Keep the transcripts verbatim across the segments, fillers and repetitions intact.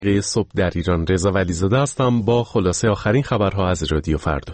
صبح در ایران. رضا ولیزاده هستم با خلاصه آخرین خبرها از رادیو فردا.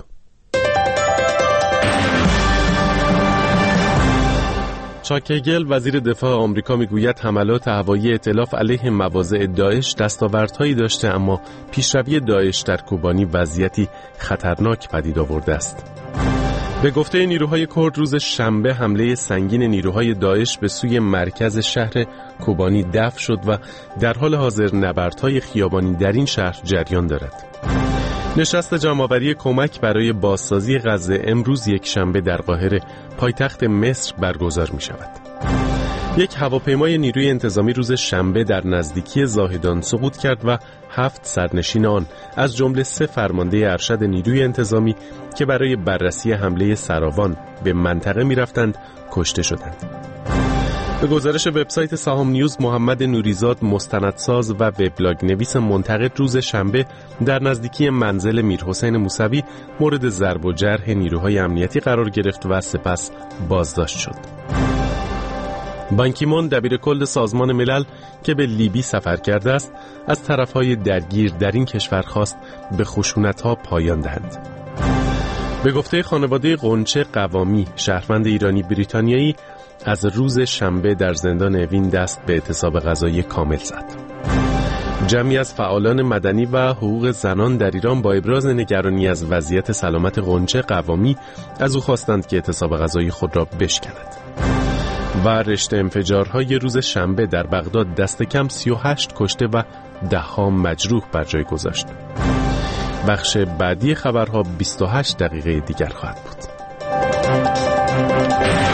چاک هگل وزیر دفاع آمریکا میگوید حملات هوایی ائتلاف علیه مواضع داعش دستاوردهایی داشته، اما پیشروی داعش در کوبانی وضعیتی خطرناک پدید آورده است. به گفته نیروهای کرد روز شنبه حمله سنگین نیروهای داعش به سوی مرکز شهر کوبانی دفع شد و در حال حاضر نبردهای خیابانی در این شهر جریان دارد. نشست جمع‌آوری کمک برای بازسازی غزه امروز یک شنبه در قاهره پایتخت مصر برگزار می شود. یک هواپیمای نیروی انتظامی روز شنبه در نزدیکی زاهدان سقوط کرد و هفت سرنشین آن از جمله سه فرمانده ارشد نیروی انتظامی که برای بررسی حمله سراوان به منطقه می رفتند کشته شدند. به گزارش وبسایت سهام نیوز، محمد نوریزاد مستندساز و وبلاگ نویس منتقد روز شنبه در نزدیکی منزل میرحسین موسوی مورد ضرب و جرح نیروهای امنیتی قرار گرفت و سپس بازداشت شد. بان کی مون دبیرکل سازمان ملل که به لیبی سفر کرده است، از طرفهای درگیر در این کشور خواست به خشونت‌ها پایان دهند. به گفته خانواده غنچه قوامی، شهروند ایرانی بریتانیایی، از روز شنبه در زندان اوین دست به اعتصاب غذایی کامل زد. جمعی از فعالان مدنی و حقوق زنان در ایران با ابراز نگرانی از وضعیت سلامت غنچه قوامی از او خواستند که اعتصاب غذایی خود را بشکند. و رشته انفجارهای روز شنبه در بغداد دست کم سی و هشت کشته و ده ها مجروح بر جای گذاشت. بخش بعدی خبرها بیست و هشت دقیقه دیگر خواهد بود.